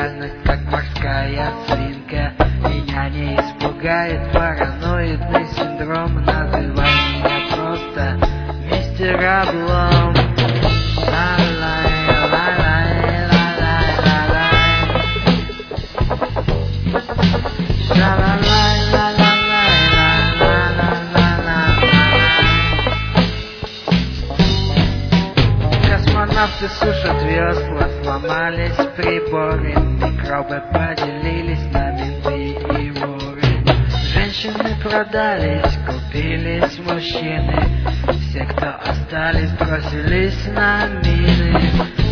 реальность, как морская свинка. Меня не испугает параноидный синдром. Называй меня просто мистер Облом. Космонавты сушат весла, сломались приборы, микробы поделились на менты и воры. Женщины продались, купились мужчины, все, кто остались, бросились на мины.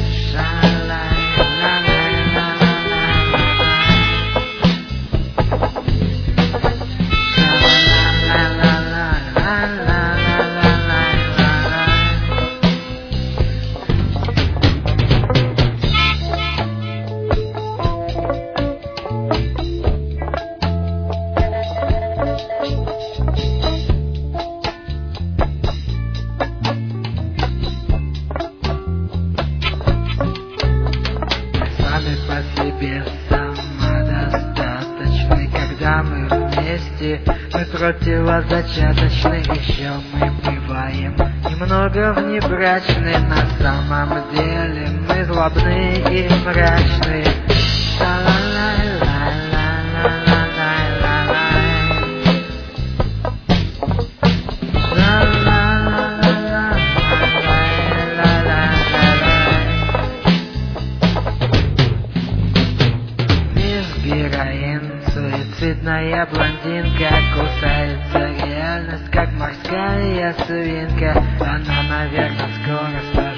По себе самодостаточны, когда мы вместе, мы противозачаточны, еще мы бываем немного внебрачны, на самом деле мы злобны и мрачны. Суицидная блондинка кусается реальность, как морская свинка. Она, наверное, скоро станет